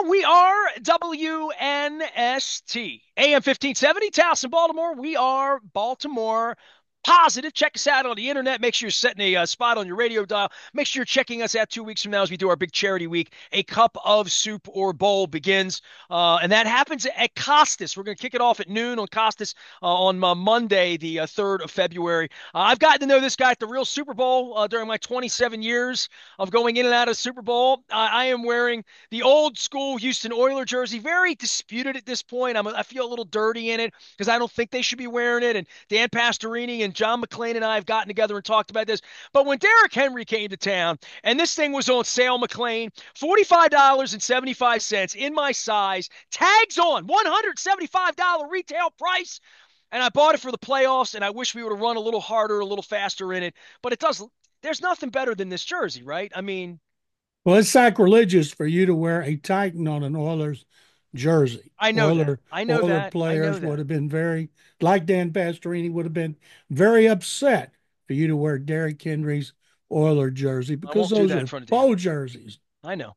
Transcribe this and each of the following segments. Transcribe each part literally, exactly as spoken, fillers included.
We are W N S T, A M fifteen seventy, Towson, Baltimore. We are Baltimore Positive. Check us out on the internet. Make sure you're setting a uh, spot on your radio dial. Make sure you're checking us out two weeks from now as we do our big charity week. A cup of soup or bowl begins, uh, and that happens at Costas. We're going to kick it off at noon on Costas uh, on uh, Monday, the uh, third of February. Uh, I've gotten to know this guy at the real Super Bowl uh, during my twenty-seven years of going in and out of Super Bowl. Uh, I am wearing the old school Houston Oiler jersey, very disputed at this point. I'm, I feel a little dirty in it because I don't think they should be wearing it. And Dan Pastorini and John McClain and I have gotten together and talked about this. But when Derrick Henry came to town and this thing was on sale, McClain, forty-five dollars and seventy-five cents in my size, tags on, one hundred seventy-five dollars retail price. And I bought it for the playoffs, and I wish we would have run a little harder, a little faster in it. But it does. There's nothing better than this jersey, right? I mean, Well, it's sacrilegious for you to wear a Titan on an Oilers jersey. I know that. Oiler I know Oiler that. I know players would that. have been very, like Dan Pastorini, would have been very upset for you to wear Derrick Henry's Oiler jersey I because won't do those that in are front of Dan. faux jerseys. I know.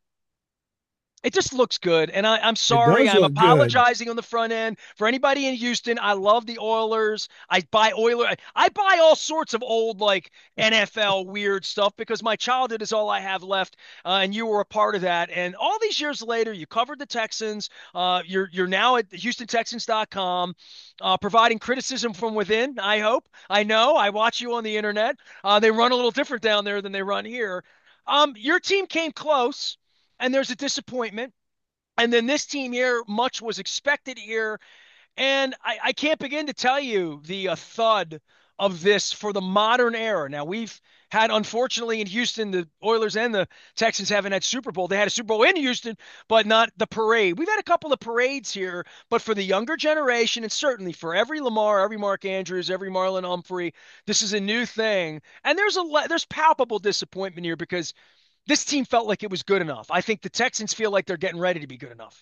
It just looks good. And I, I'm It sorry. does I'm look good. apologizing on the front end for anybody in Houston. I love the Oilers. I buy Oiler. I buy all sorts of old like N F L weird stuff because my childhood is all I have left. Uh, and you were a part of that. And all these years later, you covered the Texans. Uh, you're you're now at Houston Texans dot com, uh, providing criticism from within. I hope. I know. I watch you on the internet. Uh, they run a little different down there than they run here. Um, your team came close, and there's a disappointment. And then this team here, much was expected here. And I, I can't begin to tell you the uh, thud of this for the modern era. Now, we've had, unfortunately, in Houston, the Oilers and the Texans haven't had Super Bowl. They had a Super Bowl in Houston, but not the parade. We've had a couple of parades here, but for the younger generation, and certainly for every Lamar, every Mark Andrews, every Marlon Humphrey, this is a new thing. And there's a there's palpable disappointment here because this team felt like it was good enough. I think the Texans feel like they're getting ready to be good enough.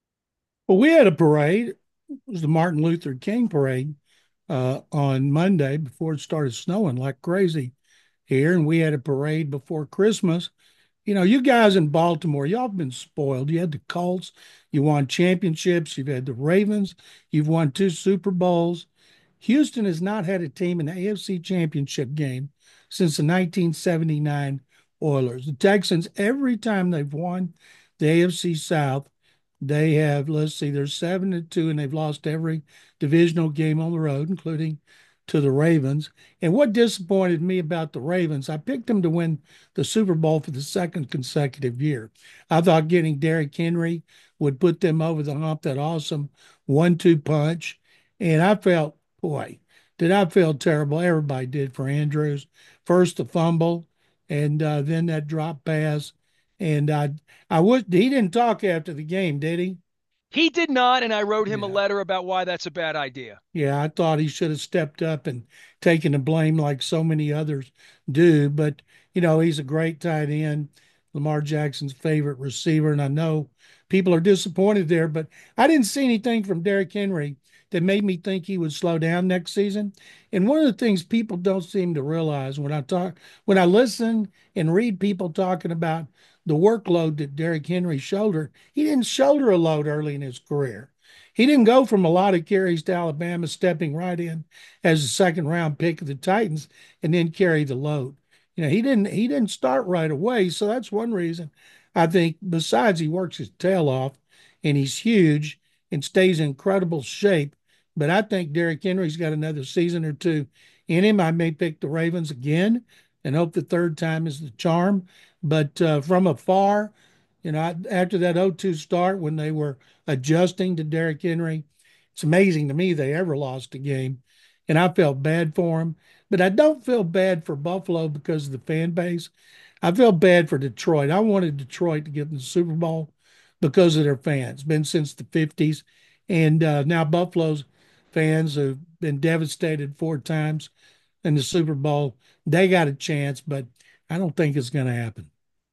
Well, we had a parade. It was the Martin Luther King parade uh, on Monday before it started snowing like crazy here. And we had a parade before Christmas. You know, you guys in Baltimore, y'all have been spoiled. You had the Colts, you won championships, you've had the Ravens, you've won two Super Bowls. Houston has not had a team in the A F C Championship game since the nineteen seventy-nine Oilers. The Texans, every time they've won the A F C South, they have, let's see, they're seven to two, and they've lost every divisional game on the road, including to the Ravens. And what disappointed me about the Ravens, I picked them to win the Super Bowl for the second consecutive year. I thought getting Derrick Henry would put them over the hump, that awesome one two punch. And I felt, boy, did I feel terrible. Everybody did for Andrews. First, the fumble, and uh, then that drop pass. And I, I would, he didn't talk after the game, did he? He did not, and I wrote him a Yeah. letter about why that's a bad idea. Yeah, I thought he should have stepped up and taken the blame like so many others do. But, you know, he's a great tight end, Lamar Jackson's favorite receiver. And I know people are disappointed there, but I didn't see anything from Derrick Henry that made me think he would slow down next season. And one of the things people don't seem to realize when I talk, when I listen and read people talking about the workload that Derrick Henry shouldered, he didn't shoulder a load early in his career. He didn't go from a lot of carries to Alabama, stepping right in as a second round pick of the Titans and then carry the load. You know, he didn't he didn't start right away. So that's one reason I think, besides he works his tail off and he's huge and stays in incredible shape. But I think Derrick Henry's got another season or two in him. I may pick the Ravens again and hope the third time is the charm. But uh, from afar, you know, after that oh two start when they were adjusting to Derrick Henry, it's amazing to me they ever lost a game. And I felt bad for him. But I don't feel bad for Buffalo because of the fan base. I feel bad for Detroit. I wanted Detroit to get in the Super Bowl because of their fans. Been since the fifties. And uh, now Buffalo's fans have been devastated four times in the Super Bowl. They got a chance, but I don't think it's going to happen.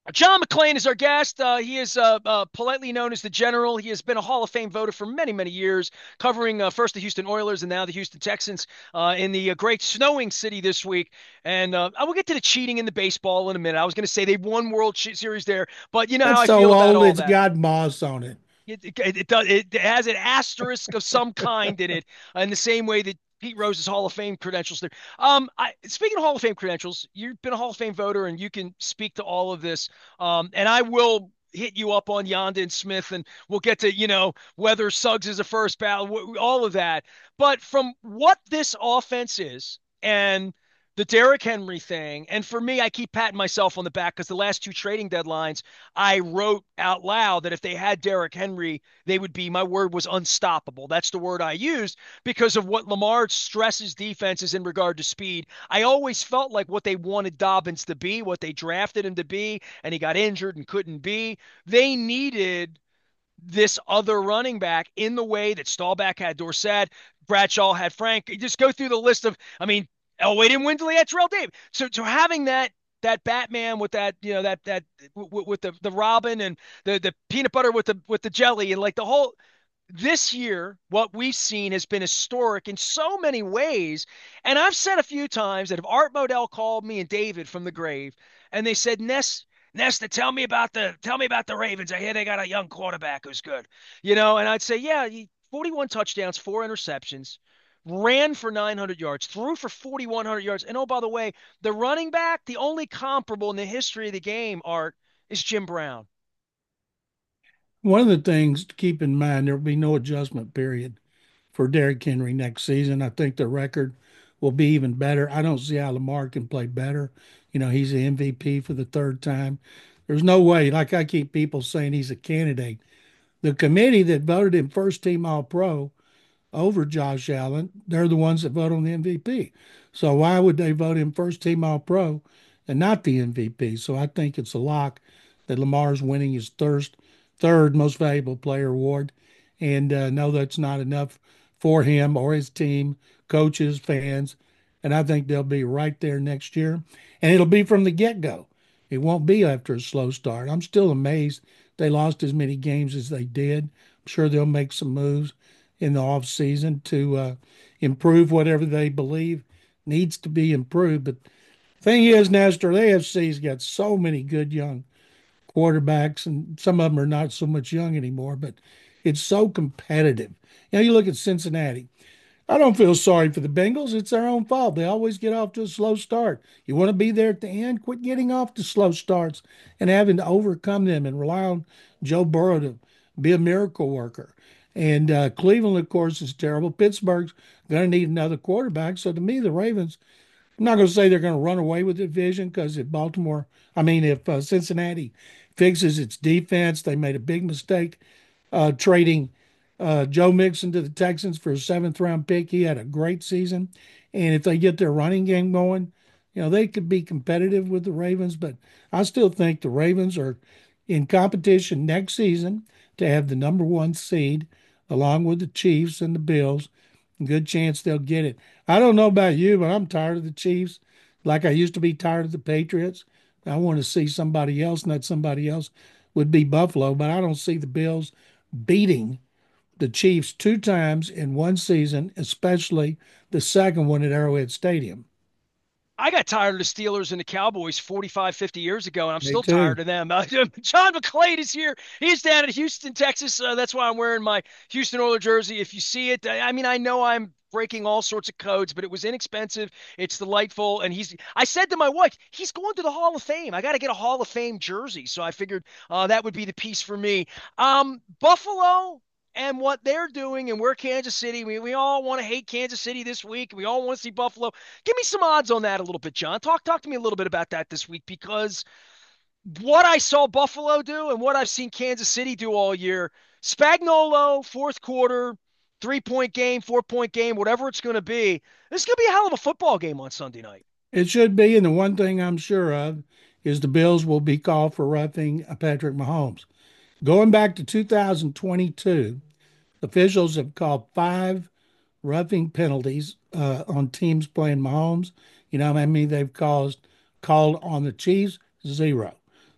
John McClain is our guest. Uh, he is uh, uh, politely known as the General. He has been a Hall of Fame voter for many, many years, covering uh, first the Houston Oilers and now the Houston Texans uh, in the uh, great snowing city this week. And uh, I will get to the cheating in the baseball in a minute. I was going to say they won World Series there, but you know how That's I so feel about old all it's that. got moss on it. It, it, it does. It has an asterisk of some kind in it, uh, in the same way that Pete Rose's Hall of Fame credentials there. Um, I, speaking of Hall of Fame credentials, you've been a Hall of Fame voter, and you can speak to all of this. Um, and I will hit you up on Yonda and Smith, and we'll get to you know whether Suggs is a first ballot, all of that. But from what this offense is, and the Derrick Henry thing, and for me, I keep patting myself on the back because the last two trading deadlines, I wrote out loud that if they had Derrick Henry, they would be, my word was unstoppable. That's the word I used because of what Lamar stresses defenses in regard to speed. I always felt like what they wanted Dobbins to be, what they drafted him to be, and he got injured and couldn't be. They needed this other running back in the way that Staubach had Dorsett, Bradshaw had Frank. You just go through the list of, I mean, Elway didn't win until he had Terrell Davis. So, so having that that Batman with that, you know, that that with, with the the Robin and the the peanut butter with the with the jelly and like the whole this year, what we've seen has been historic in so many ways. And I've said a few times that if Art Modell called me and David from the grave and they said, Ness, Nesta, tell me about the tell me about the Ravens. I hear they got a young quarterback who's good. You know, and I'd say, yeah, he, forty-one touchdowns, four interceptions, ran for nine hundred yards, threw for forty-one hundred yards. And oh, by the way, the running back, the only comparable in the history of the game, Art, is Jim Brown. One of the things to keep in mind, there will be no adjustment period for Derrick Henry next season. I think the record will be even better. I don't see how Lamar can play better. You know, he's the M V P for the third time. There's no way, like I keep people saying he's a candidate. The committee that voted him first team All Pro over Josh Allen, they're the ones that vote on the M V P. So why would they vote him first team All Pro and not the M V P? So I think it's a lock that Lamar's winning his third, third most valuable player award. And uh, no, that's not enough for him or his team, coaches, fans. And I think they'll be right there next year. And it'll be from the get go. It won't be after a slow start. I'm still amazed they lost as many games as they did. I'm sure they'll make some moves in the off season to uh, improve whatever they believe needs to be improved. But thing is, Nestor, the A F C's got so many good young quarterbacks, and some of them are not so much young anymore, but it's so competitive. You know, you look at Cincinnati. I don't feel sorry for the Bengals. It's their own fault. They always get off to a slow start. You want to be there at the end? Quit getting off to slow starts and having to overcome them and rely on Joe Burrow to be a miracle worker. And uh, Cleveland, of course, is terrible. Pittsburgh's going to need another quarterback. So to me, the Ravens, I'm not going to say they're going to run away with the division because if Baltimore, I mean, if uh, Cincinnati fixes its defense, they made a big mistake uh, trading uh, Joe Mixon to the Texans for a seventh round pick. He had a great season. And if they get their running game going, you know, they could be competitive with the Ravens. But I still think the Ravens are in competition next season to have the number one seed along with the Chiefs and the Bills. Good chance they'll get it. I don't know about you, but I'm tired of the Chiefs like I used to be tired of the Patriots. I want to see somebody else, and that somebody else would be Buffalo, but I don't see the Bills beating the Chiefs two times in one season, especially the second one at Arrowhead Stadium. I got tired of the Steelers and the Cowboys forty-five, fifty years ago, and I'm Me still too. tired of them. Uh, John McClain is here. He's down in Houston, Texas. Uh, that's why I'm wearing my Houston Oilers jersey. If you see it, I mean, I know I'm breaking all sorts of codes, but it was inexpensive. It's delightful. And he's, I said to my wife, he's going to the Hall of Fame. I got to get a Hall of Fame jersey. So I figured uh, that would be the piece for me. Um, Buffalo and what they're doing and we're Kansas City. We, we all want to hate Kansas City this week. We all want to see Buffalo. Give me some odds on that a little bit, John. Talk talk to me a little bit about that this week because what I saw Buffalo do and what I've seen Kansas City do all year, Spagnolo, fourth quarter, three point game, four point game, whatever it's going to be, this is going to be a hell of a football game on Sunday night. It should be, and the one thing I'm sure of is the Bills will be called for roughing Patrick Mahomes. Going back to two thousand twenty-two, officials have called five roughing penalties uh, on teams playing Mahomes. You know how many they've caused called on the Chiefs? Zero.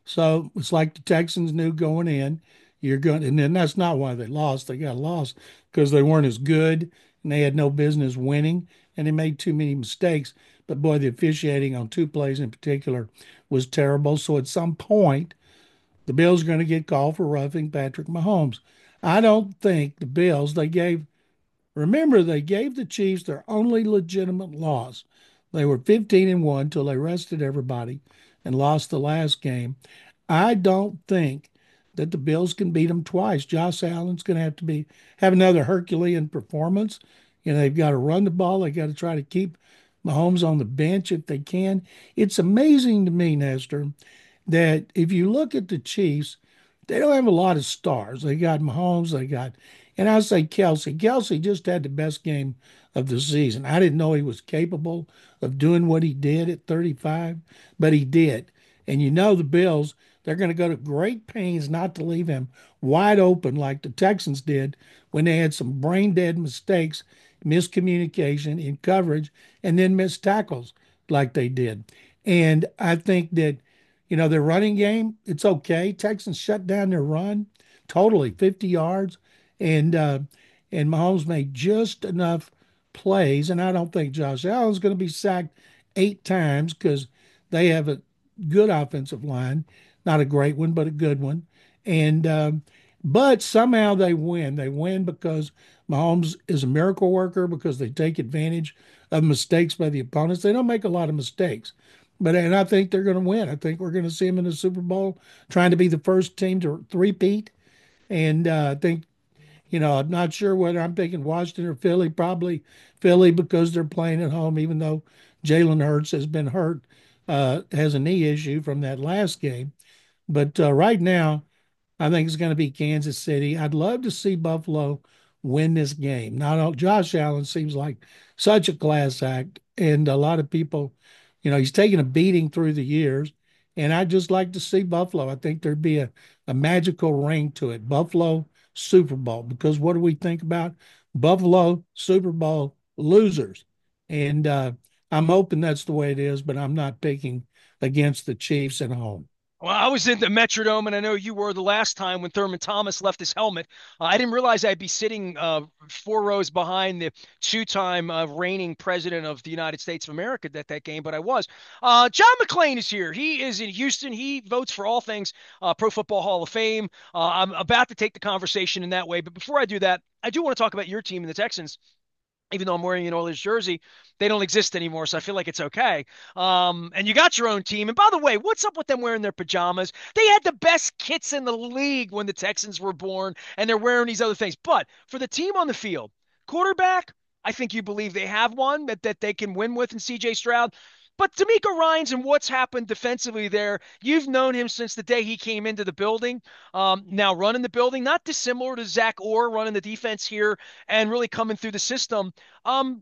So it's like the Texans knew going in, you're going, and then that's not why they lost. They got lost because they weren't as good and they had no business winning and they made too many mistakes. But boy, the officiating on two plays in particular was terrible. So at some point, the Bills are going to get called for roughing Patrick Mahomes. I don't think the Bills, they gave, remember, they gave the Chiefs their only legitimate loss. They were fifteen and one until they rested everybody and lost the last game. I don't think that the Bills can beat them twice. Josh Allen's going to have to be have another Herculean performance. You know, they've got to run the ball. They got to try to keep Mahomes on the bench if they can. It's amazing to me, Nestor, that if you look at the Chiefs, they don't have a lot of stars. They got Mahomes, they got, and I say Kelce. Kelce just had the best game of the season. I didn't know he was capable of doing what he did at thirty-five, but he did. And you know the Bills, they're going to go to great pains not to leave him wide open like the Texans did when they had some brain dead mistakes, miscommunication in coverage, and then missed tackles like they did. And I think that you know, their running game, it's okay. Texans shut down their run totally, fifty yards. And uh, and Mahomes made just enough plays. And I don't think Josh Allen's going to be sacked eight times because they have a good offensive line. Not a great one, but a good one. And um, but somehow they win. They win because Mahomes is a miracle worker because they take advantage of mistakes by the opponents. They don't make a lot of mistakes. But and I think they're going to win. I think we're going to see them in the Super Bowl, trying to be the first team to three-peat. And uh, I think, you know, I'm not sure whether I'm thinking Washington or Philly. Probably Philly because they're playing at home, even though Jalen Hurts has been hurt, uh, has a knee issue from that last game. But uh, right now, I think it's going to be Kansas City. I'd love to see Buffalo win this game. Now, Josh Allen seems like such a class act, and a lot of people, you know, he's taken a beating through the years, and I'd just like to see Buffalo. I think there'd be a, a magical ring to it. Buffalo Super Bowl, because what do we think about Buffalo Super Bowl losers? And uh, I'm hoping that's the way it is, but I'm not picking against the Chiefs at home. Well, I was in the Metrodome, and I know you were the last time when Thurman Thomas left his helmet. Uh, I didn't realize I'd be sitting uh, four rows behind the two-time uh, reigning president of the United States of America at that game, but I was. Uh, John McClain is here. He is in Houston. He votes for all things uh, Pro Football Hall of Fame. Uh, I'm about to take the conversation in that way, but before I do that, I do want to talk about your team and the Texans. Even though I'm wearing an Oilers jersey, they don't exist anymore, so I feel like it's okay. Um, and you got your own team. And by the way, what's up with them wearing their pajamas? They had the best kits in the league when the Texans were born, and they're wearing these other things. But for the team on the field, quarterback, I think you believe they have one that, that they can win with in C J Stroud. But D'Amico Ryans and what's happened defensively there, you've known him since the day he came into the building. Um, now running the building, not dissimilar to Zach Orr running the defense here and really coming through the system. Um,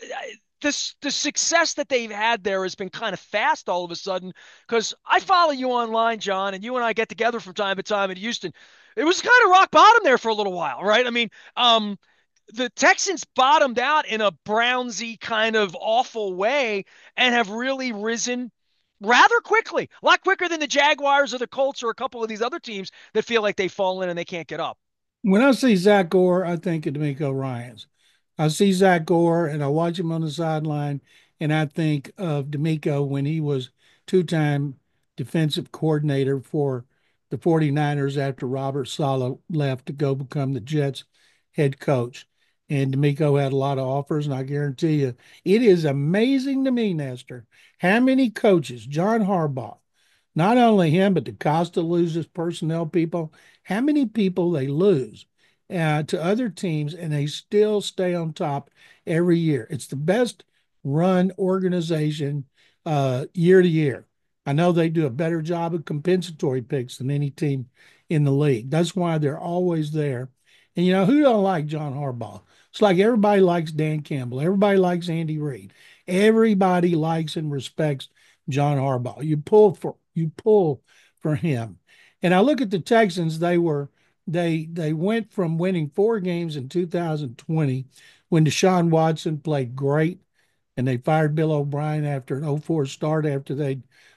this the success that they've had there has been kind of fast all of a sudden because I follow you online, John, and you and I get together from time to time in Houston. It was kind of rock bottom there for a little while, right? I mean, um, the Texans bottomed out in a Brownsy kind of awful way and have really risen rather quickly, a lot quicker than the Jaguars or the Colts or a couple of these other teams that feel like they've fallen and they can't get up. When I see Zach Orr, I think of D'Amico Ryans. I see Zach Orr and I watch him on the sideline, and I think of D'Amico when he was two-time defensive coordinator for the 49ers after Robert Saleh left to go become the Jets head coach. And D'Amico had a lot of offers, and I guarantee you, it is amazing to me, Nestor, how many coaches, John Harbaugh, not only him, but DeCosta loses personnel people, how many people they lose uh, to other teams, and they still stay on top every year. It's the best run organization uh, year to year. I know they do a better job of compensatory picks than any team in the league. That's why they're always there. And you know who don't like John Harbaugh? It's like everybody likes Dan Campbell. Everybody likes Andy Reid. Everybody likes and respects John Harbaugh. You pull for you pull for him. And I look at the Texans, they were they they went from winning four games in two thousand twenty when Deshaun Watson played great and they fired Bill O'Brien after an oh four start after they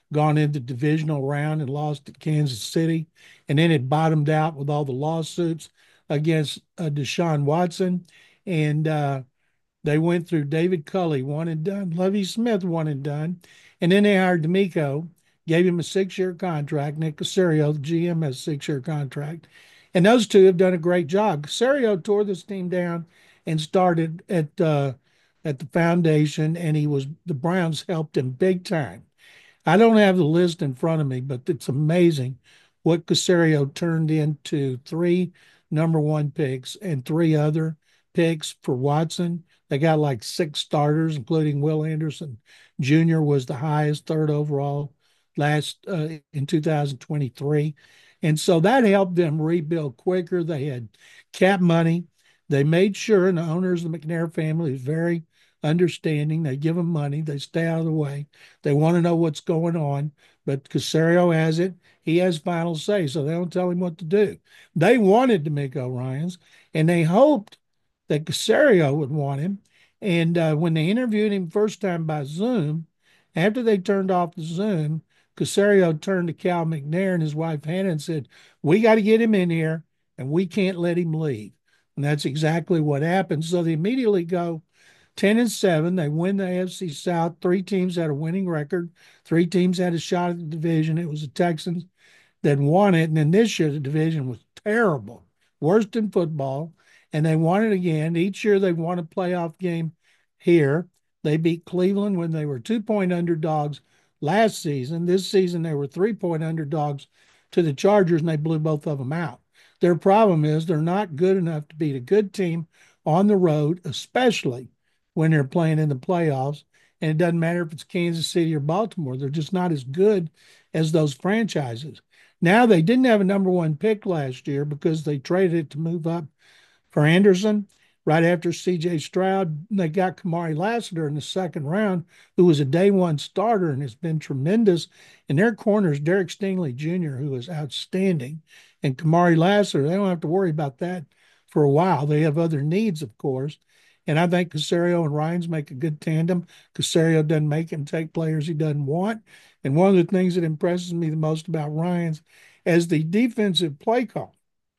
gone into divisional round and lost to Kansas City, and then it bottomed out with all the lawsuits against uh, Deshaun Watson, and uh, they went through David Culley, one and done, Lovie Smith, one and done, and then they hired D'Amico, gave him a six-year contract. Nick Caserio, the G M, has a six-year contract, and those two have done a great job. Caserio tore this team down and started at uh, at the foundation, and he was the Browns helped him big time. I don't have the list in front of me, but it's amazing what Caserio turned into three number one picks and three other picks for Watson. They got like six starters, including Will Anderson Junior was the highest, third overall last uh, in two thousand twenty-three. And so that helped them rebuild quicker. They had cap money. They made sure, and the owners of the McNair family is very understanding. They give them money. They stay out of the way. They want to know what's going on. But Caserio has it. He has final say, so they don't tell him what to do. They wanted D'Amico Ryans, and they hoped that Caserio would want him. And uh, when they interviewed him first time by Zoom, after they turned off the Zoom, Caserio turned to Cal McNair and his wife Hannah and said, "We got to get him in here, and we can't let him leave." And that's exactly what happened. So they immediately go ten and seven. They win the A F C South. Three teams had a winning record. Three teams had a shot at the division. It was the Texans that won it. And then this year, the division was terrible, worst in football. And they won it again. Each year, they won a playoff game here. They beat Cleveland when they were two point underdogs last season. This season, they were three point underdogs to the Chargers, and they blew both of them out. Their problem is they're not good enough to beat a good team on the road, especially when they're playing in the playoffs. And it doesn't matter if it's Kansas City or Baltimore, they're just not as good as those franchises. Now, they didn't have a number one pick last year because they traded it to move up for Anderson right after C J Stroud. They got Kamari Lassiter in the second round, who was a day one starter and has been tremendous. And their corner is Derek Stingley Junior, who is outstanding. And Kamari Lassiter, they don't have to worry about that for a while. They have other needs, of course. And I think Caserio and Ryans make a good tandem. Caserio doesn't make him take players he doesn't want. And one of the things that impresses me the most about Ryans as the defensive play call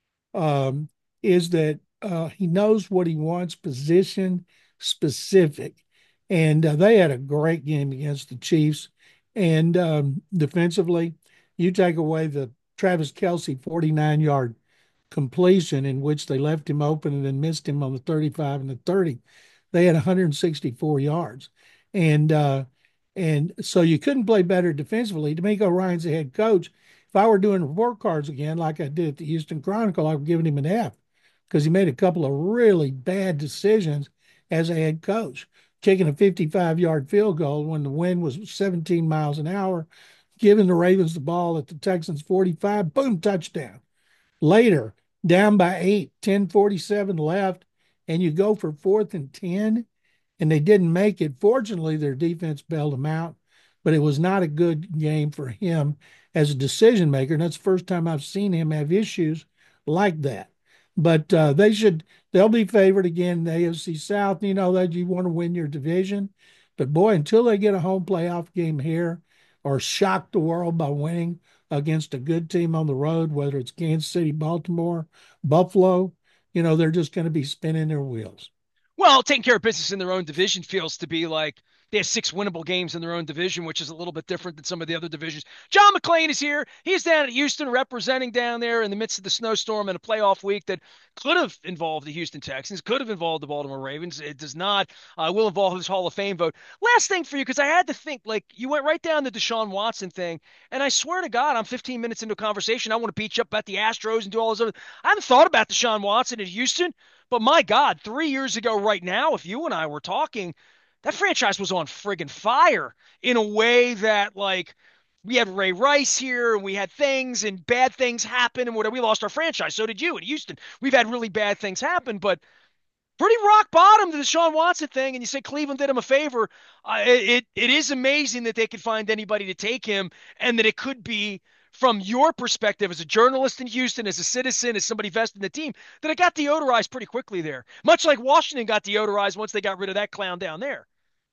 um, is that uh, he knows what he wants, position specific. And uh, they had a great game against the Chiefs. And um, defensively, you take away the Travis Kelce forty-nine yard completion in which they left him open and then missed him on the thirty-five and the thirty. They had one hundred sixty-four yards. And uh, and so you couldn't play better defensively. D'Amico Ryans the head coach. If I were doing report cards again, like I did at the Houston Chronicle, I would give him an F because he made a couple of really bad decisions as a head coach, kicking a fifty-five yard field goal when the wind was seventeen miles an hour, giving the Ravens the ball at the Texans forty-five, boom, touchdown. Later, down by eight, ten forty-seven left, and you go for fourth and ten, and they didn't make it. Fortunately, their defense bailed them out, but it was not a good game for him as a decision maker. And that's the first time I've seen him have issues like that. But uh, they should, they'll be favored again in the A F C South. You know that you want to win your division. But boy, until they get a home playoff game here or shock the world by winning against a good team on the road, whether it's Kansas City, Baltimore, Buffalo, you know, they're just going to be spinning their wheels. Well, taking care of business in their own division feels to be like they have six winnable games in their own division, which is a little bit different than some of the other divisions. John McClain is here. He's down at Houston representing down there in the midst of the snowstorm and a playoff week that could have involved the Houston Texans, could have involved the Baltimore Ravens. It does not. Uh, will involve his Hall of Fame vote. Last thing for you, because I had to think, like, you went right down the Deshaun Watson thing, and I swear to God, I'm fifteen minutes into a conversation. I want to beat you up about the Astros and do all those other. I haven't thought about Deshaun Watson in Houston. But my God, three years ago, right now, if you and I were talking, that franchise was on friggin' fire in a way that, like, we had Ray Rice here and we had things and bad things happen and whatever. We lost our franchise. So did you in Houston. We've had really bad things happen, but pretty rock bottom to the Sean Watson thing. And you say Cleveland did him a favor. Uh, it, it is amazing that they could find anybody to take him and that it could be from your perspective as a journalist in Houston, as a citizen, as somebody vested in the team, that it got deodorized pretty quickly there. Much like Washington got deodorized once they got rid of that clown down there.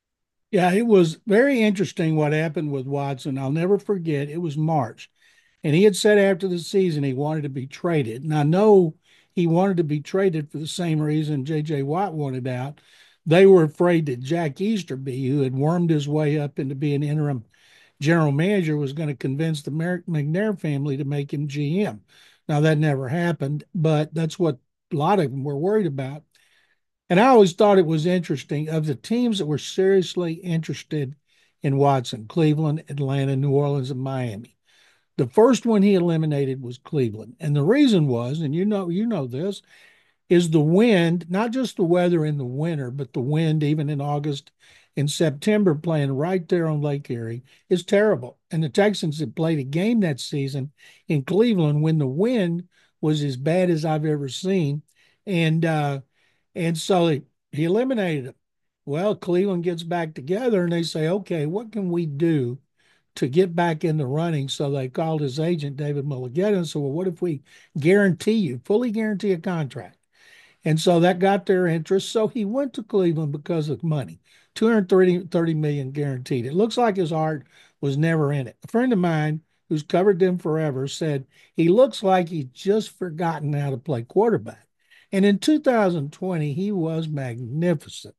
Yeah, it was very interesting what happened with Watson. I'll never forget. It was March, and he had said after the season he wanted to be traded. And I know he wanted to be traded for the same reason J J. Watt wanted out. They were afraid that Jack Easterby, who had wormed his way up into being interim general manager, was going to convince the McNair family to make him G M. Now, that never happened, but that's what a lot of them were worried about. And I always thought it was interesting of the teams that were seriously interested in Watson: Cleveland, Atlanta, New Orleans, and Miami. The first one he eliminated was Cleveland. And the reason was, and you know, you know this, is the wind, not just the weather in the winter, but the wind even in August and September playing right there on Lake Erie is terrible. And the Texans had played a game that season in Cleveland when the wind was as bad as I've ever seen. And uh, and so he, he eliminated them. Well, Cleveland gets back together and they say, okay, what can we do to get back in the running? So they called his agent, David Mulligetta, and said, well, what if we guarantee you, fully guarantee a contract? And so that got their interest. So he went to Cleveland because of money. two hundred thirty million guaranteed. It looks like his heart was never in it. A friend of mine who's covered them forever said he looks like he's just forgotten how to play quarterback. And in two thousand twenty, he was magnificent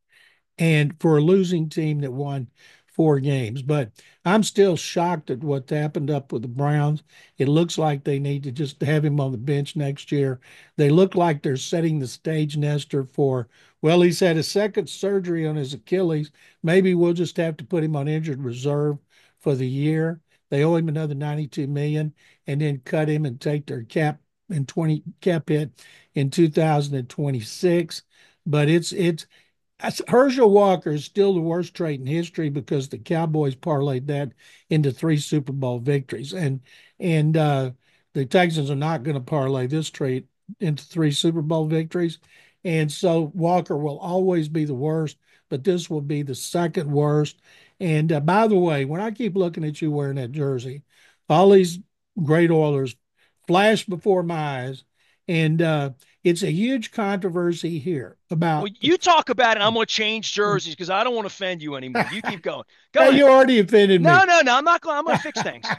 and for a losing team that won four games. But I'm still shocked at what happened up with the Browns. It looks like they need to just have him on the bench next year. They look like they're setting the stage, Nestor, for, well, he's had a second surgery on his Achilles. Maybe we'll just have to put him on injured reserve for the year. They owe him another ninety-two million dollars and then cut him and take their cap in twenty cap hit in two thousand twenty-six. But it's it's Herschel Walker is still the worst trade in history because the Cowboys parlayed that into three Super Bowl victories, and and uh, the Texans are not going to parlay this trade into three Super Bowl victories, and so Walker will always be the worst, but this will be the second worst. And uh, by the way, when I keep looking at you wearing that jersey, all these great Oilers flash before my eyes, and uh, it's a huge controversy here Well, about the. you talk about it. I'm going to change jerseys because I don't want to offend you anymore. You keep going. Go Hey, you ahead. already offended No, me. no, no. I'm not going. I'm going to fix things.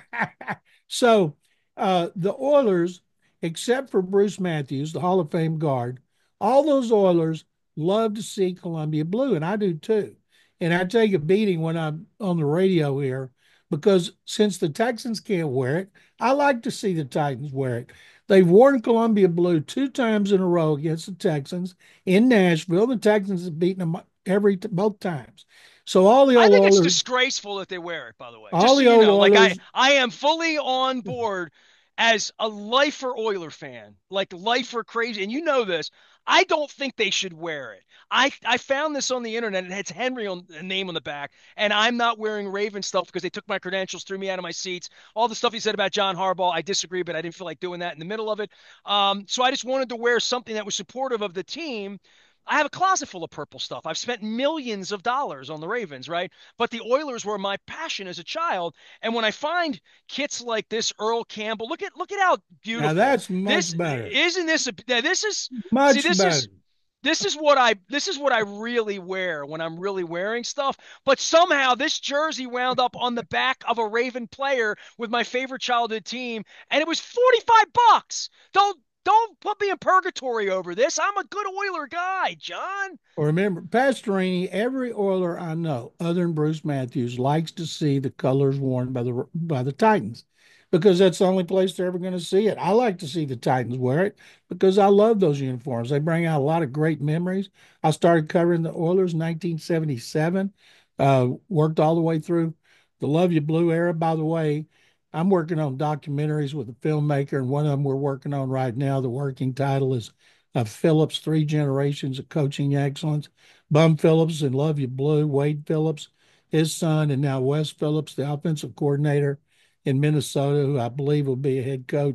So uh, the Oilers, except for Bruce Matthews, the Hall of Fame guard, all those Oilers love to see Columbia blue, and I do too. And I take a beating when I'm on the radio here because since the Texans can't wear it, I like to see the Titans wear it. They've worn Columbia blue two times in a row against the Texans in Nashville. The Texans have beaten them every both times. So all the I old think it's Oilers, disgraceful that they wear it, by the way. all Just so the you old know, like I, Oilers. I am fully on board as a lifer Oiler fan, like lifer crazy. And you know this. I don't think they should wear it. I I found this on the internet. It has Henry on a name on the back, and I'm not wearing Raven stuff because they took my credentials, threw me out of my seats. All the stuff he said about John Harbaugh, I disagree, but I didn't feel like doing that in the middle of it. Um, so I just wanted to wear something that was supportive of the team. I have a closet full of purple stuff. I've spent millions of dollars on the Ravens, right? But the Oilers were my passion as a child. And when I find kits like this, Earl Campbell, look at look at how Now beautiful that's much this better. isn't. This a, this is see Much this better. is this is what I this is what I really wear when I'm really wearing stuff. But somehow this jersey wound up on the back of a Raven player with my favorite childhood team, and it was forty-five bucks. Don't don't put me in purgatory over this. I'm a good Oiler guy, John. Well, remember, Pastorini, every Oiler I know, other than Bruce Matthews, likes to see the colors worn by the by the Titans because that's the only place they're ever going to see it. I like to see the Titans wear it because I love those uniforms. They bring out a lot of great memories. I started covering the Oilers in nineteen seventy-seven, uh, worked all the way through the Love You Blue era. By the way, I'm working on documentaries with a filmmaker, and one of them we're working on right now. The working title is of Phillips, Three Generations of Coaching Excellence. Bum Phillips and Love You Blue, Wade Phillips, his son, and now Wes Phillips, the offensive coordinator in Minnesota, who I believe will be a head coach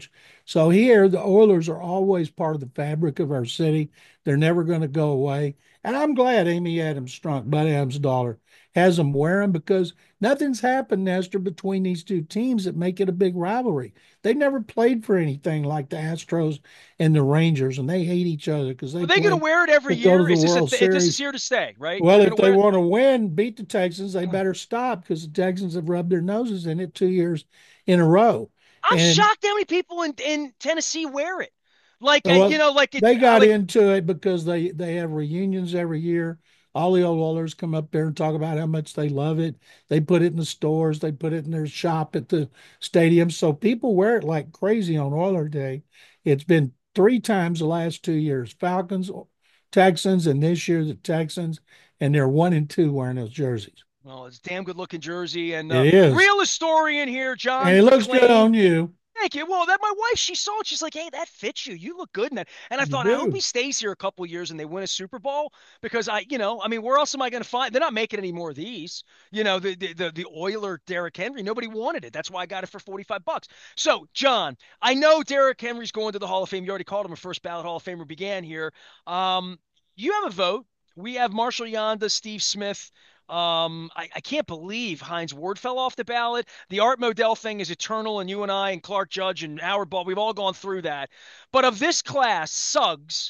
So here, the Oilers are always part of the fabric of our city. They're never going to go away. And I'm glad Amy Adams Strunk, Bud Adams' daughter, has them wear them because nothing's happened, Nestor, between these two teams that make it a big rivalry. They've never played for anything like the Astros and the Rangers, and they hate each other because they Are they going to play wear it every to go to year? the Is this a World th- this is Series. here to stay, right? Well, They're if going to they wear it. want to win, beat the Texans, they better stop because the Texans have rubbed their noses in it two years in a row. I'm And shocked how many people in, in Tennessee wear it. Like, uh, you well, know, like it, they uh, got like into it because they they have reunions every year. All the old Oilers come up there and talk about how much they love it. They put it in the stores, they put it in their shop at the stadium. So people wear it like crazy on Oiler Day. It's been three times the last two years: Falcons, Texans, and this year the Texans, and they're one and two wearing those jerseys. well, it's a damn good looking jersey. And uh, It is, real historian here, and John it looks good McClain. on you. Thank you. Well, that my wife, she saw it. She's like, "Hey, that fits you. You look good in that." And I You thought, I hope do. he stays here a couple years and they win a Super Bowl because I, you know, I mean, where else am I going to find? They're not making any more of these. You know, the the the, the Oiler Derrick Henry. Nobody wanted it. That's why I got it for forty-five bucks. So, John, I know Derrick Henry's going to the Hall of Fame. You already called him a first ballot Hall of Famer. Began here. Um, you have a vote. We have Marshall Yanda, Steve Smith. Um, I, I can't believe Hines Ward fell off the ballot. The Art Modell thing is eternal, and you and I and Clark Judge and Howard Ball, we've all gone through that. But of this class, Suggs,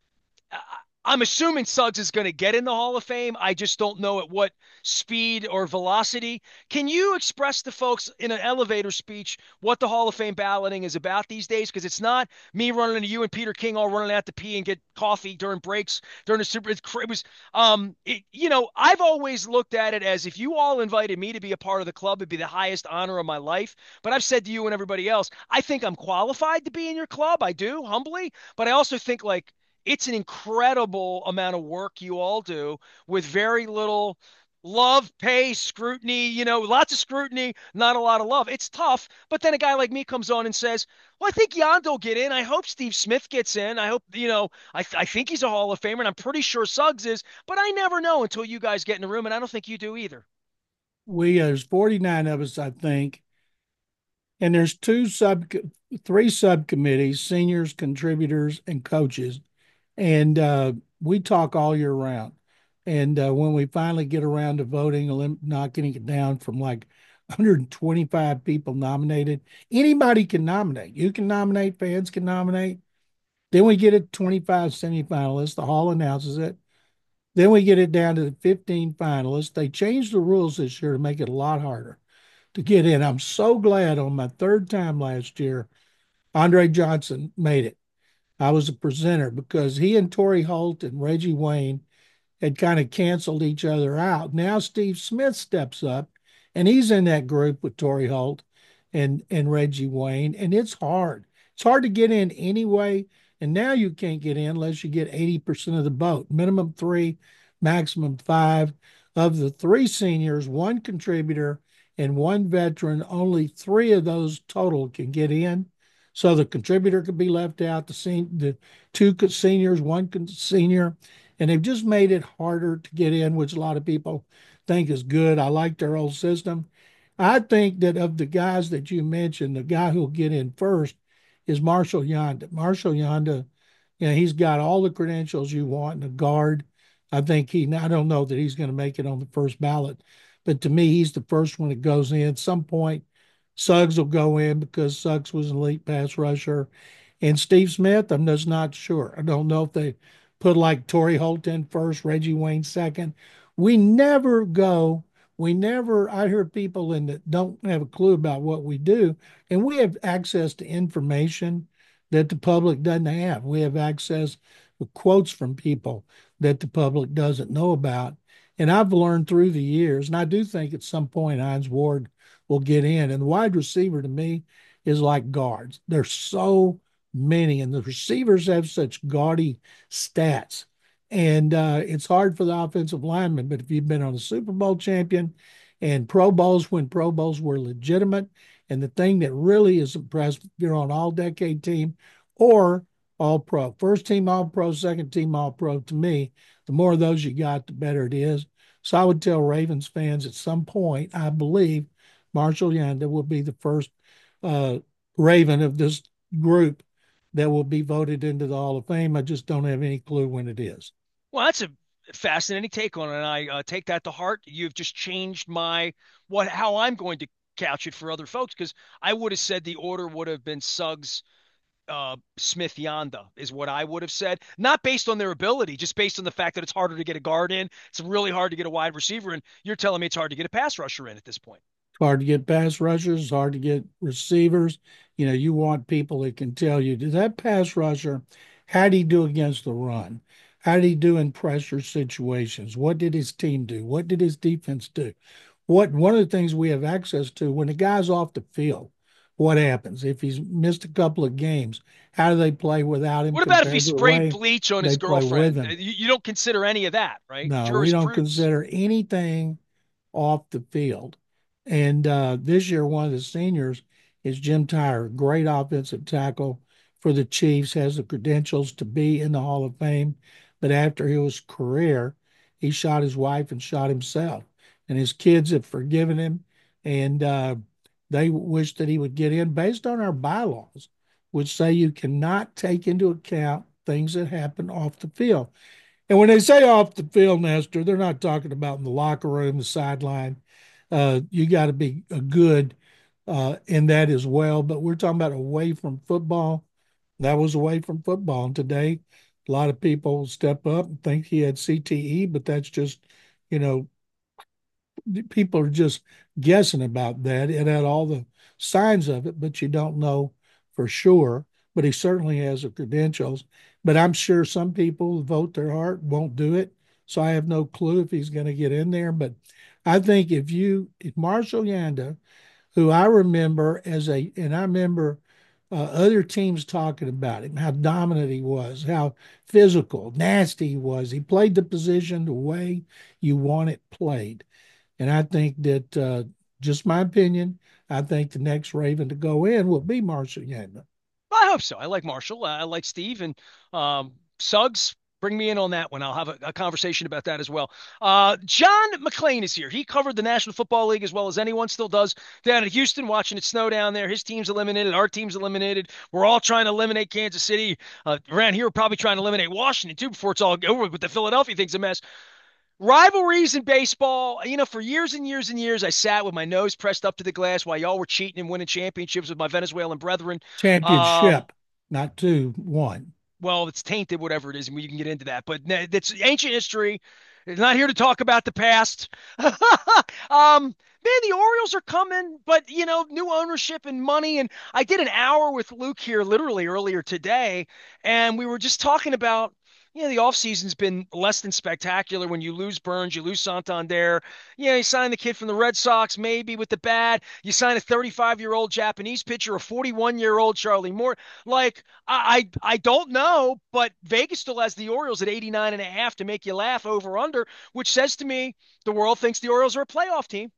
I'm assuming Suggs is going to get in the Hall of Fame. I just don't know at what speed or velocity. Can you express to folks in an elevator speech what the Hall of Fame balloting is about these days? Because it's not me running into you and Peter King all running out to pee and get coffee during breaks during the Super. It was, um, it, you know, I've always looked at it as if you all invited me to be a part of the club, it'd be the highest honor of my life. But I've said to you and everybody else, I think I'm qualified to be in your club. I do, humbly. But I also think like it's an incredible amount of work you all do with very little love, pay, scrutiny, you know, lots of scrutiny, not a lot of love. It's tough. But then a guy like me comes on and says, well, I think Yondo will get in. I hope Steve Smith gets in. I hope, you know, I, th- I think he's a Hall of Famer, and I'm pretty sure Suggs is, but I never know until you guys get in the room, and I don't think you do either. We uh, there's forty-nine of us, I think, and there's two sub, three subcommittees: seniors, contributors, and coaches. And uh, we talk all year round. And uh, when we finally get around to voting, knocking it down from like one hundred twenty-five people nominated, anybody can nominate. You can nominate, fans can nominate. Then we get it twenty-five semifinalists. The hall announces it. Then we get it down to the fifteen finalists. They changed the rules this year to make it a lot harder to get in. I'm so glad on my third time last year, Andre Johnson made it. I was a presenter because he and Torrey Holt and Reggie Wayne had kind of canceled each other out. Now Steve Smith steps up and he's in that group with Torrey Holt and, and Reggie Wayne. And it's hard. It's hard to get in anyway. And now you can't get in unless you get eighty percent of the vote, minimum three, maximum five. Of the three seniors, one contributor, and one veteran, only three of those total can get in. So the contributor could be left out, the, sen- the two seniors, one senior, and they've just made it harder to get in, which a lot of people think is good. I like their old system. I think that of the guys that you mentioned, the guy who'll get in first is Marshall Yanda. Marshall Yanda, you know, he's got all the credentials you want in a guard. I think he, I don't know that he's going to make it on the first ballot, but to me, he's the first one that goes in. At some point, Suggs will go in because Suggs was an elite pass rusher. And Steve Smith, I'm just not sure. I don't know if they put like Torrey Holt in first, Reggie Wayne second. We never go. We never, I hear people in that don't have a clue about what we do. And we have access to information that the public doesn't have. We have access to quotes from people that the public doesn't know about. And I've learned through the years, and I do think at some point Hines Ward will get in. And the wide receiver to me is like guards. There's so many, and the receivers have such gaudy stats. And uh, it's hard for the offensive lineman. But if you've been on a Super Bowl champion and Pro Bowls when Pro Bowls were legitimate, and the thing that really is impressed, if you're on all decade team or all pro, first team all pro, second team all pro, to me, the more of those you got, the better it is. So I would tell Ravens fans at some point, I believe Marshall Yanda will be the first uh, Raven of this group that will be voted into the Hall of Fame. I just don't have any clue when it is. Well, that's a fascinating take on it, and I uh, take that to heart. You've just changed my what how I'm going to couch it for other folks because I would have said the order would have been Suggs, uh, Smith, Yanda is what I would have said. Not based on their ability, just based on the fact that it's harder to get a guard in. It's really hard to get a wide receiver in. You're telling me it's hard to get a pass rusher in at this point. Hard to get pass rushers, it's hard to get receivers. You know, you want people that can tell you, did that pass rusher, how did he do against the run? How did he do in pressure situations? What did his team do? What did his defense do? What one of the things we have access to when the guy's off the field, what happens? If he's missed a couple of games, how do they play without him What about if he compared to the sprayed way bleach on his they play with girlfriend? Uh, him? You, you don't consider any of that, right? No, we don't Jurisprudence. consider anything off the field. And uh, this year, one of the seniors is Jim Tyre, great offensive tackle for the Chiefs, has the credentials to be in the Hall of Fame. But after his career, he shot his wife and shot himself. And his kids have forgiven him, and uh, they wish that he would get in based on our bylaws, which say you cannot take into account things that happen off the field. And when they say off the field, Nestor, they're not talking about in the locker room, the sideline. Uh, you got to be a good uh, in that as well. But we're talking about away from football. That was away from football. And today, a lot of people step up and think he had C T E, but that's just, you know, people are just guessing about that. It had all the signs of it, but you don't know for sure. But he certainly has the credentials. But I'm sure some people vote their heart won't do it. So I have no clue if he's going to get in there. But I think if you, if Marshall Yanda, who I remember as a, and I remember uh, other teams talking about him, how dominant he was, how physical, nasty he was. He played the position the way you want it played. And I think that, uh, just my opinion, I think the next Raven to go in will be Marshall Yanda. I hope so. I like Marshall. I like Steve and um, Suggs. Bring me in on that one. I'll have a, a conversation about that as well. Uh, John McClain is here. He covered the National Football League as well as anyone still does down in Houston, watching it snow down there. His team's eliminated. Our team's eliminated. We're all trying to eliminate Kansas City. Uh, around here, we're probably trying to eliminate Washington too before it's all over with the Philadelphia thing's a mess. Rivalries in baseball, you know, for years and years and years, I sat with my nose pressed up to the glass while y'all were cheating and winning championships with my Venezuelan brethren. Um, Championship, not two, one. well, it's tainted, whatever it is, and we can get into that. But it's ancient history. It's not here to talk about the past. um, man, the Orioles are coming, but you know, new ownership and money. And I did an hour with Luke here literally earlier today, and we were just talking about you know, the offseason's been less than spectacular when you lose Burns, you lose Santander. Yeah, you sign the kid from the Red Sox, maybe with the bat. You sign a thirty-five year old Japanese pitcher, a forty-one year old Charlie Moore. Like, I, I I don't know, but Vegas still has the Orioles at eighty-nine and a half to make you laugh over under, which says to me the world thinks the Orioles are a playoff team.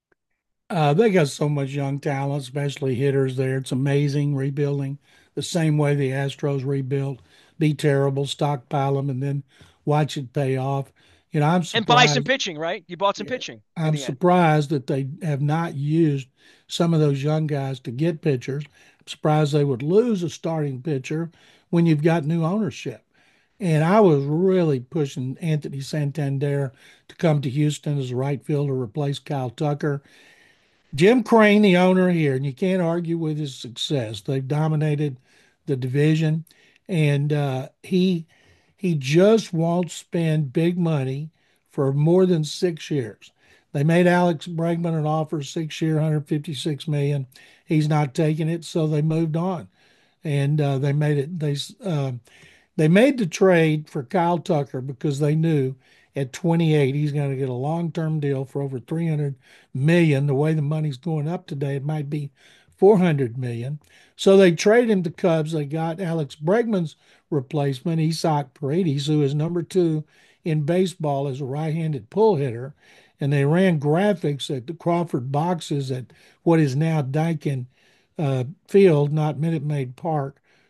Uh, they got so much young talent, especially hitters there. It's amazing rebuilding the same way the Astros rebuilt. Be terrible, stockpile them, and then watch it pay off. You know, I'm And buy some surprised. pitching, right? You bought some Yeah, pitching in I'm the end. surprised that they have not used some of those young guys to get pitchers. I'm surprised they would lose a starting pitcher when you've got new ownership. And I was really pushing Anthony Santander to come to Houston as a right fielder, replace Kyle Tucker. Jim Crane, the owner here, and you can't argue with his success. They've dominated the division, and uh, he he just won't spend big money for more than six years. They made Alex Bregman an offer six year, one hundred fifty-six million. He's not taking it, so they moved on, and uh, they made it. They uh, they made the trade for Kyle Tucker because they knew at twenty-eight he's going to get a long-term deal for over three hundred million. The way the money's going up today, it might be four hundred million. So they traded him to Cubs. They got Alex Bregman's replacement, Isaac Paredes, who is number two in baseball as a right-handed pull hitter. And they ran graphics at the Crawford boxes at what is now Daikin uh, Field, not Minute Maid Park,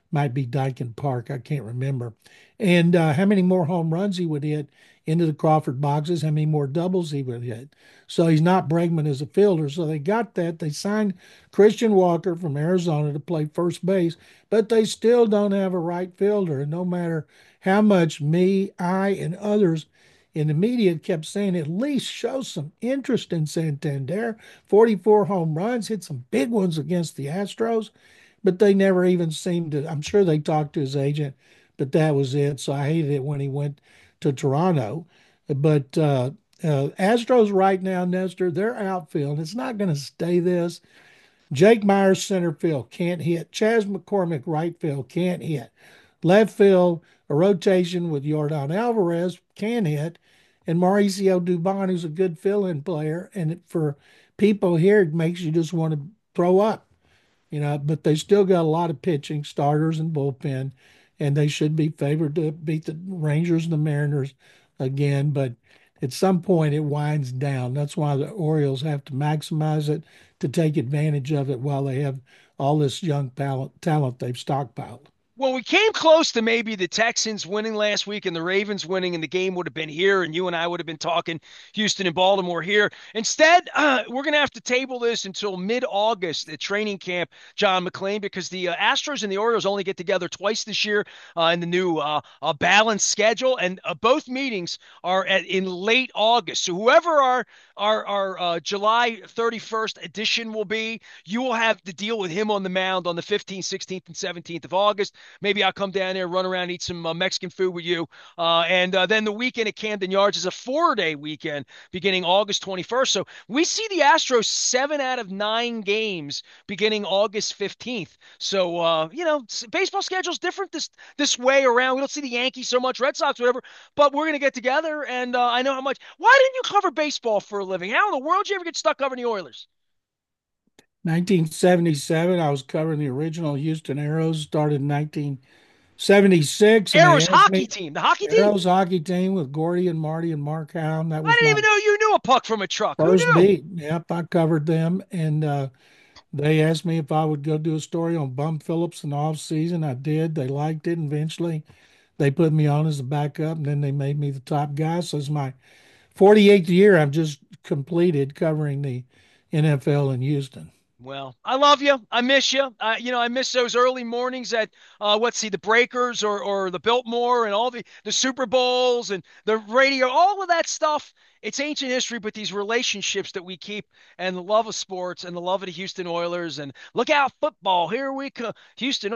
Might be Dyken Park. I can't remember. And uh, how many more home runs he would hit into the Crawford boxes, how many more doubles he would hit. So he's not Bregman as a fielder. So they got that. They signed Christian Walker from Arizona to play first base, but they still don't have a right fielder. And no matter how much me, I, and others in the media kept saying, at least show some interest in Santander. forty-four home runs, hit some big ones against the Astros, but they never even seemed to. I'm sure they talked to his agent, but that was it. So I hated it when he went to Toronto. But uh, uh, Astros right now, Nestor, their outfield, it's not going to stay this. Jake Myers, center field, can't hit. Chas McCormick, right field, can't hit. Left field, a rotation with Jordan Alvarez, can hit. And Mauricio Dubon, who's a good fill in player. And for people here, it makes you just want to throw up, you know, but they still got a lot of pitching, starters and bullpen, and they should be favored to beat the Rangers and the Mariners again. But at some point, it winds down. That's why the Orioles have to maximize it to take advantage of it while they have all this young talent, talent they've stockpiled. Well, we came close to maybe the Texans winning last week and the Ravens winning, and the game would have been here, and you and I would have been talking Houston and Baltimore here. Instead, uh, we're going to have to table this until mid-August at training camp, John McClain, because the uh, Astros and the Orioles only get together twice this year uh, in the new uh, uh, balanced schedule, and uh, both meetings are at, in late August. So whoever our our, our uh, July thirty-first edition will be, you will have to deal with him on the mound on the fifteenth, sixteenth, and seventeenth of August. Maybe I'll come down there, run around, eat some uh, Mexican food with you. Uh, and uh, then the weekend at Camden Yards is a four-day weekend beginning August twenty-first. So we see the Astros seven out of nine games beginning August fifteenth. So, uh, you know, baseball schedule's different this this way around. We don't see the Yankees so much, Red Sox, whatever, but we're going to get together. And uh, I know how much. Why didn't you cover baseball for a living? How in the world did you ever get stuck covering the Oilers? nineteen seventy-seven, I was covering the original Houston Aeros, started in nineteen seventy-six, and they Arrows asked hockey me, team, the hockey team? Aeros hockey team with Gordy and Marty and Mark Hound. That I was didn't my even know you knew a puck from a truck. Who first knew? beat. Yep, I covered them. And uh, they asked me if I would go do a story on Bum Phillips in the off season. I did. They liked it. And eventually they put me on as a backup, and then they made me the top guy. So it's my forty-eighth year I've just completed covering the N F L in Houston. Well, I love you. I miss you. Uh, you know, I miss those early mornings at uh, let's see, the Breakers or or the Biltmore and all the the Super Bowls and the radio, all of that stuff. It's ancient history, but these relationships that we keep and the love of sports and the love of the Houston Oilers and look out football. Here we come, Houston.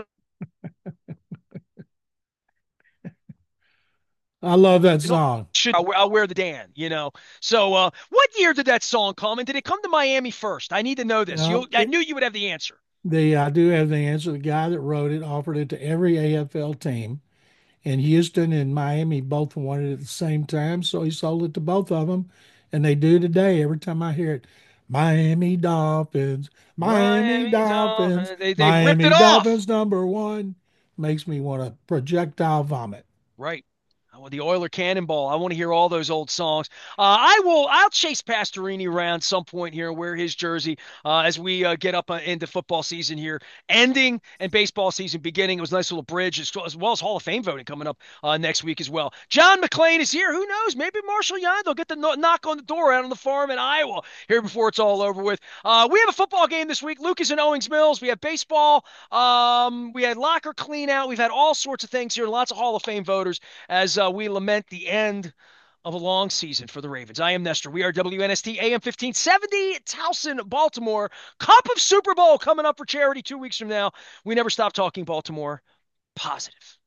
I love that song. Should I'll, I'll wear the Dan, you know. So, uh, what year did that song come? And did it come to Miami first? I need to know this. You, No, I it, knew you would have the answer. the I do have the answer. The guy that wrote it offered it to every A F L team, and Houston and Miami both wanted it at the same time, so he sold it to both of them, and they do today. Every time I hear it, Miami Dolphins, Miami Miami Dolphins, Dolphins. They they ripped Miami it off. Dolphins number one, makes me want to projectile vomit. Right. I want the Oiler Cannonball. I want to hear all those old songs. Uh, I will. I'll chase Pastorini around some point here and wear his jersey uh, as we uh, get up uh, into football season here, ending and baseball season beginning. It was a nice little bridge as, as well as Hall of Fame voting coming up uh, next week as well. John McClain is here. Who knows? Maybe Marshall Yond will get the no- knock on the door out on the farm in Iowa here before it's all over with. Uh, we have a football game this week. Lucas and Owings Mills. We have baseball. Um, we had locker clean out. We've had all sorts of things here. Lots of Hall of Fame voters as uh, we lament the end of a long season for the Ravens. I am Nestor. We are W N S T A M fifteen seventy, Towson, Baltimore. Cup of Super Bowl coming up for charity two weeks from now. We never stop talking Baltimore. Positive.